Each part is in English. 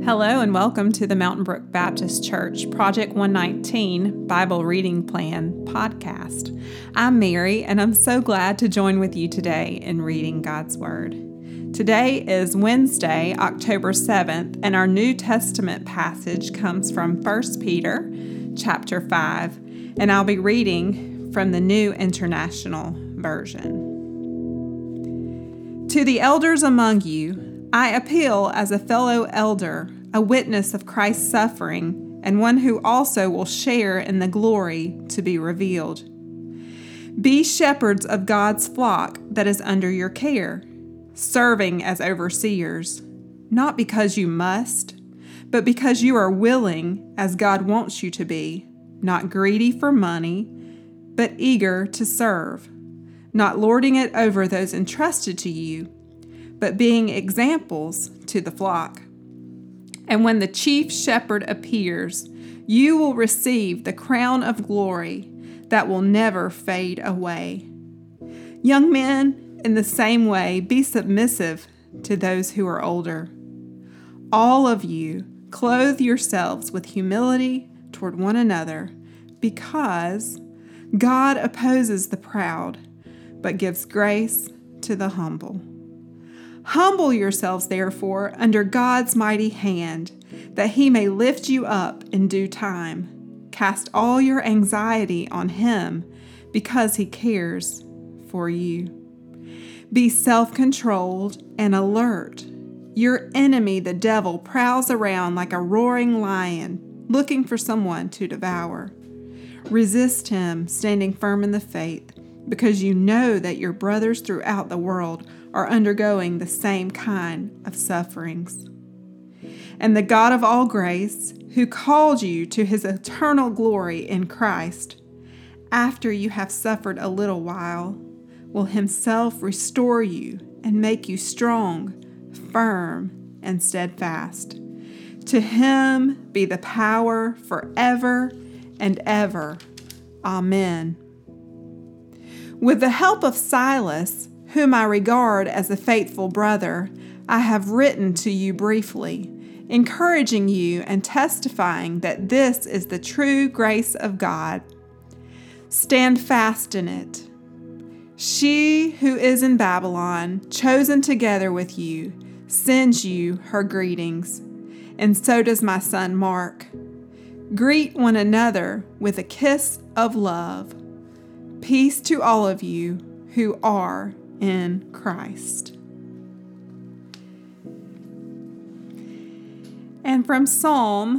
Hello and welcome to the Mountain Brook Baptist Church Project 119 Bible Reading Plan podcast. I'm Mary and I'm so glad to join with you today in reading God's Word. Today is Wednesday, October 7th, and our New Testament passage comes from 1 Peter chapter 5, and I'll be reading from the New International Version. To the elders among you, I appeal as a fellow elder, a witness of Christ's suffering, and one who also will share in the glory to be revealed. Be shepherds of God's flock that is under your care, serving as overseers, not because you must, but because you are willing, as God wants you to be, not greedy for money, but eager to serve, not lording it over those entrusted to you, but being examples to the flock. And when the chief shepherd appears, you will receive the crown of glory that will never fade away. Young men, in the same way, be submissive to those who are older. All of you, clothe yourselves with humility toward one another, because God opposes the proud, but gives grace to the humble. Humble yourselves, therefore, under God's mighty hand, that he may lift you up in due time. Cast all your anxiety on him, because he cares for you. Be self-controlled and alert. Your enemy, the devil, prowls around like a roaring lion, looking for someone to devour. Resist him, standing firm in the faith, because you know that your brothers throughout the world are undergoing the same kind of sufferings. And the God of all grace, who called you to his eternal glory in Christ, after you have suffered a little while, will himself restore you and make you strong, firm, and steadfast. To him be the power forever and ever. Amen. With the help of Silas, whom I regard as a faithful brother, I have written to you briefly, encouraging you and testifying that this is the true grace of God. Stand fast in it. She who is in Babylon, chosen together with you, sends you her greetings, and so does my son Mark. Greet one another with a kiss of love. Peace to all of you who are in Christ. And from Psalm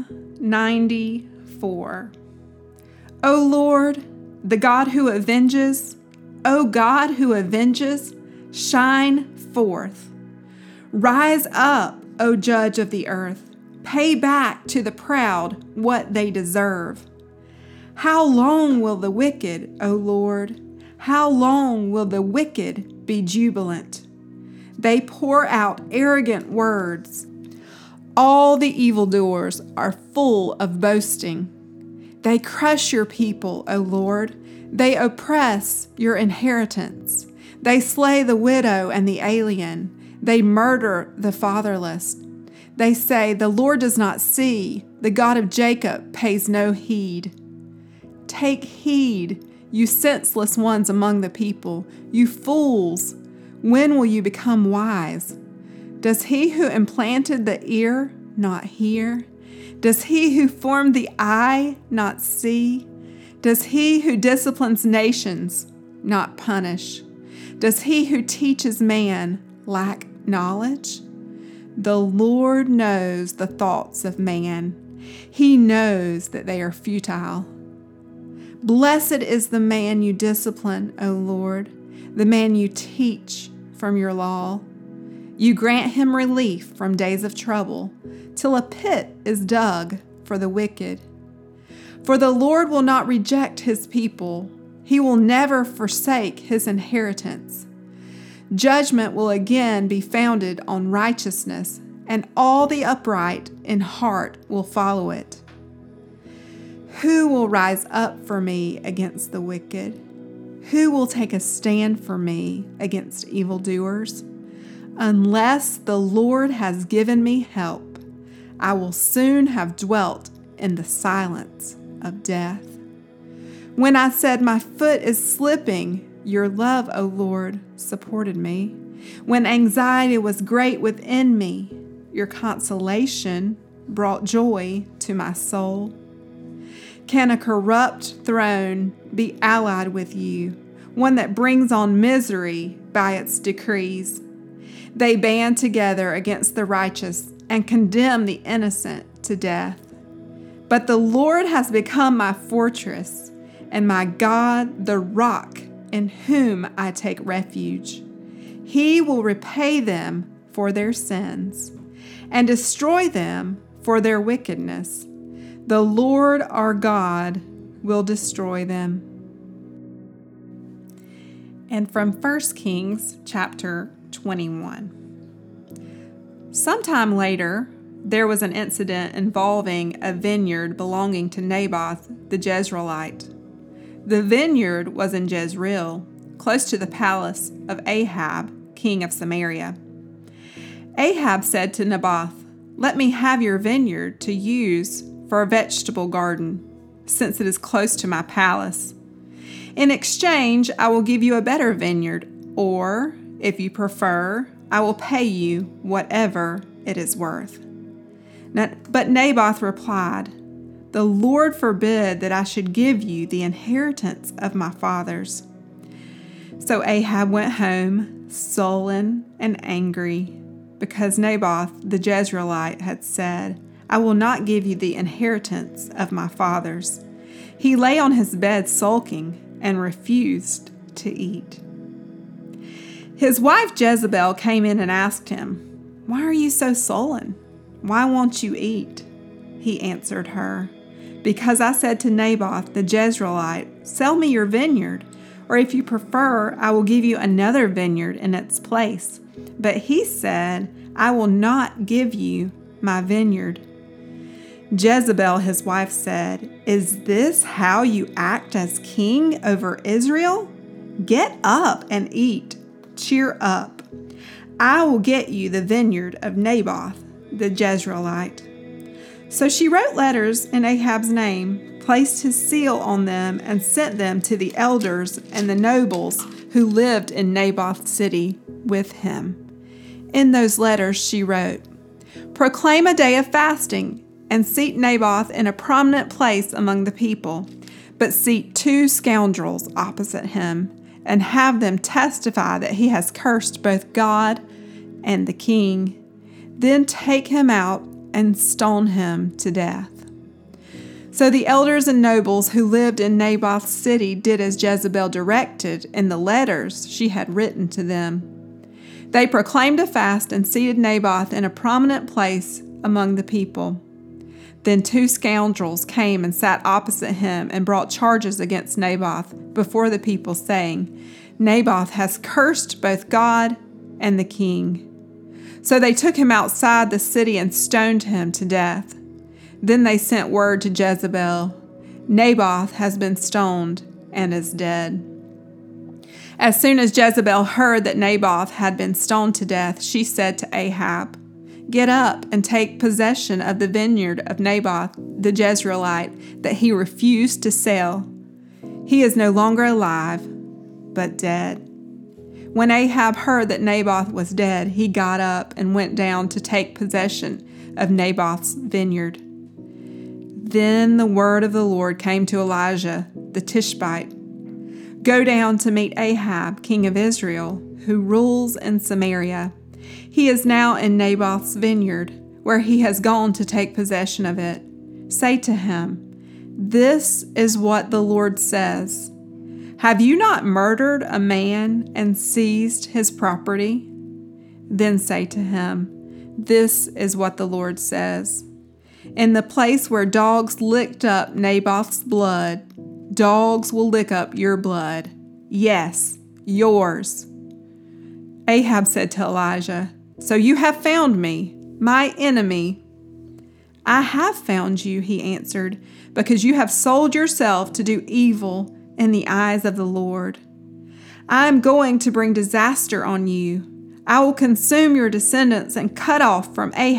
94. O Lord, the God who avenges, O God who avenges, shine forth. Rise up, O Judge of the earth. Pay back to the proud what they deserve. How long will the wicked, O Lord, how long will the wicked be jubilant? They pour out arrogant words. All the evildoers are full of boasting. They crush your people, O Lord. They oppress your inheritance. They slay the widow and the alien. They murder the fatherless. They say, the Lord does not see. The God of Jacob pays no heed. Take heed, you senseless ones among the people, you fools. When will you become wise? Does he who implanted the ear not hear? Does he who formed the eye not see? Does he who disciplines nations not punish? Does he who teaches man lack knowledge? The Lord knows the thoughts of man. He knows that they are futile. Blessed is the man you discipline, O Lord, the man you teach from your law. You grant him relief from days of trouble, till a pit is dug for the wicked. For the Lord will not reject his people. He will never forsake his inheritance. Judgment will again be founded on righteousness, and all the upright in heart will follow it. Who will rise up for me against the wicked? Who will take a stand for me against evildoers? Unless the Lord has given me help, I will soon have dwelt in the silence of death. When I said my foot is slipping, your love, O Lord, supported me. When anxiety was great within me, your consolation brought joy to my soul. Can a corrupt throne be allied with you, one that brings on misery by its decrees? They band together against the righteous and condemn the innocent to death. But the Lord has become my fortress and my God, the rock in whom I take refuge. He will repay them for their sins and destroy them for their wickedness. The Lord our God will destroy them. And from 1 Kings chapter 21. Sometime later, there was an incident involving a vineyard belonging to Naboth the Jezreelite. The vineyard was in Jezreel, close to the palace of Ahab, king of Samaria. Ahab said to Naboth, "Let me have your vineyard to use for a vegetable garden, since it is close to my palace. In exchange, I will give you a better vineyard, or, if you prefer, I will pay you whatever it is worth." But Naboth replied, "The Lord forbid that I should give you the inheritance of my fathers." So Ahab went home, sullen and angry, because Naboth the Jezreelite had said, "I will not give you the inheritance of my fathers." He lay on his bed sulking and refused to eat. His wife Jezebel came in and asked him, "Why are you so sullen? Why won't you eat?" He answered her, "Because I said to Naboth the Jezreelite, 'Sell me your vineyard,' or if you prefer, I will give you another vineyard in its place." But he said, "I will not give you my vineyard." Jezebel, his wife, said, "Is this how you act as king over Israel? Get up and eat. Cheer up. I will get you the vineyard of Naboth the Jezreelite." So she wrote letters in Ahab's name, placed his seal on them, and sent them to the elders and the nobles who lived in Naboth's city with him. In those letters she wrote, "Proclaim a day of fasting and seat Naboth in a prominent place among the people, but seat 2 scoundrels opposite him and have them testify that he has cursed both God and the king. Then take him out and stone him to death." So the elders and nobles who lived in Naboth's city did as Jezebel directed in the letters she had written to them. They proclaimed a fast and seated Naboth in a prominent place among the people. Then 2 scoundrels came and sat opposite him and brought charges against Naboth before the people, saying, "Naboth has cursed both God and the king." So they took him outside the city and stoned him to death. Then they sent word to Jezebel, "Naboth has been stoned and is dead." As soon as Jezebel heard that Naboth had been stoned to death, she said to Ahab, "Get up and take possession of the vineyard of Naboth the Jezreelite that he refused to sell. He is no longer alive, but dead." When Ahab heard that Naboth was dead, he got up and went down to take possession of Naboth's vineyard. Then the word of the Lord came to Elijah the Tishbite, "Go down to meet Ahab, king of Israel, who rules in Samaria. He is now in Naboth's vineyard, where he has gone to take possession of it. Say to him, 'This is what the Lord says. Have you not murdered a man and seized his property?' Then say to him, 'This is what the Lord says. In the place where dogs licked up Naboth's blood, dogs will lick up your blood. Yes, yours." Ahab said to Elijah, "So you have found me, my enemy." "I have found you," he answered, "because you have sold yourself to do evil in the eyes of the Lord. I am going to bring disaster on you. I will consume your descendants and cut off from Ahab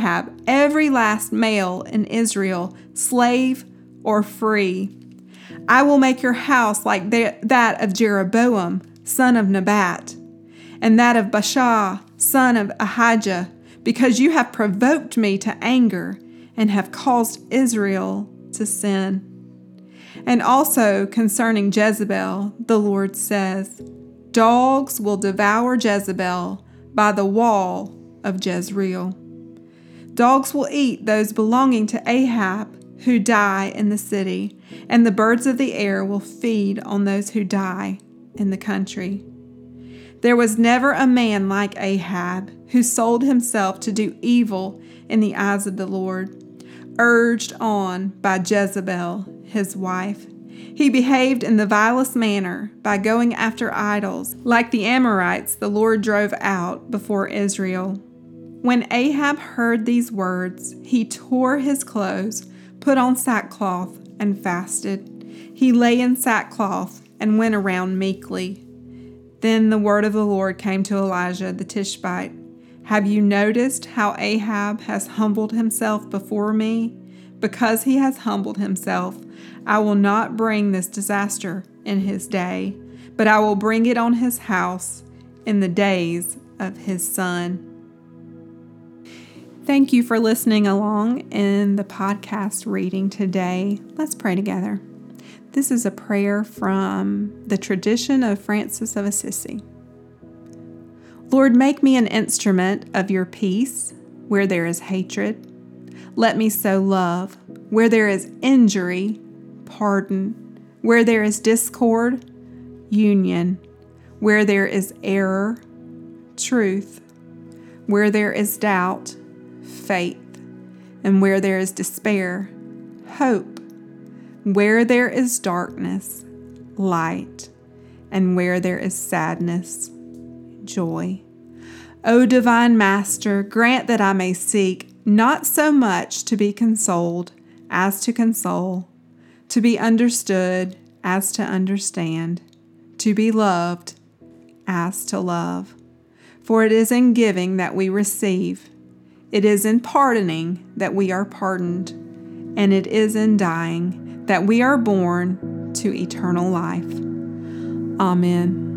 every last male in Israel, slave or free. I will make your house like that of Jeroboam, son of Nebat, and that of Baasha, son of Ahijah, because you have provoked me to anger and have caused Israel to sin. And also concerning Jezebel, the Lord says, dogs will devour Jezebel by the wall of Jezreel. Dogs will eat those belonging to Ahab who die in the city, and the birds of the air will feed on those who die in the country. There was never a man like Ahab who sold himself to do evil in the eyes of the Lord, urged on by Jezebel, his wife. He behaved in the vilest manner by going after idols, like the Amorites the Lord drove out before Israel. When Ahab heard these words, he tore his clothes, put on sackcloth, and fasted. He lay in sackcloth and went around meekly. Then the word of the Lord came to Elijah the Tishbite. Have you noticed how Ahab has humbled himself before me? Because he has humbled himself, I will not bring this disaster in his day, but I will bring it on his house in the days of his son. Thank you for listening along in the podcast reading today. Let's pray together. This is a prayer from the tradition of Francis of Assisi. Lord, make me an instrument of your peace where there is hatred. Let me sow love where there is injury, pardon, where there is discord, union, where there is error, truth, where there is doubt, faith, and where there is despair, hope, where there is darkness, light, and where there is sadness, joy. O divine Master, grant that I may seek not so much to be consoled as to console, to be understood as to understand, to be loved as to love. For it is in giving that we receive, it is in pardoning that we are pardoned, and it is in dying that we are born to eternal life. Amen.